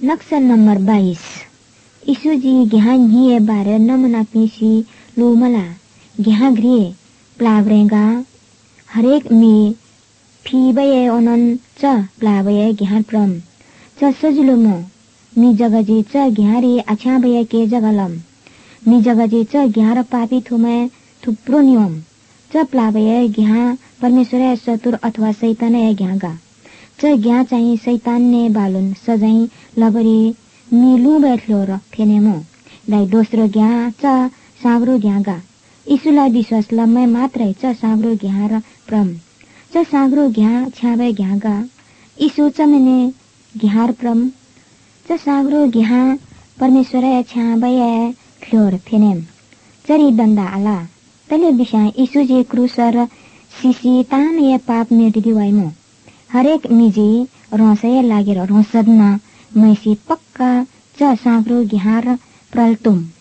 लक्षण नंबर 22 ईसुजी घ्या घिए बारे नमना पीसी लूमला घ्या घ्रिए प्लावरेगा हरेक मी फीबये ओनन च प्लावये घ्या प्रम च सजुलुमो मी जगजी च घ्यारी आछ्याबये के जगलम मी जगजी च घ्यार पापी थुमे थुप्रो नियम च प्लावये घ्या परमेश्वर चतुर अथवा शैतान घ्यागा च घ्या चाहिँ शैतानने बालुन सजाई लगरी मिलु बैठलो र फेनेमो दाइ दोस्रो घ्या च साग्रो घ्यागा ईसुलाई विश्वास लम्मै मात्रै च साग्रो घ्या र प्रम च साग्रो घ्या छ्याबे घ्यागा ईसु चमेने घ्यार प्रम च साग्रो घ्या परमेश्वर छ्याबे फ्लोर फेनेम चरी दण्डा आला तले बिसा ईसु जे क्रूसर सिसी तान ये पाप मेटिदिवाइमो हरेक मिजी रोसय लागेर रोसदन मैसी पक्का च साग्रो घ्यार प्रलतुम